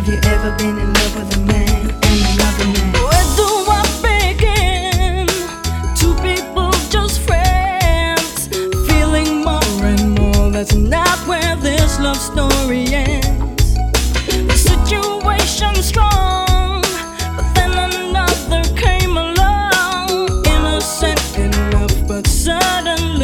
Have you ever been in love with a man and another man? Where do I begin? Two people just friends, feeling more and more. That's not where this love story ends. The situation's strong, but then another came along. Innocent enough, but suddenly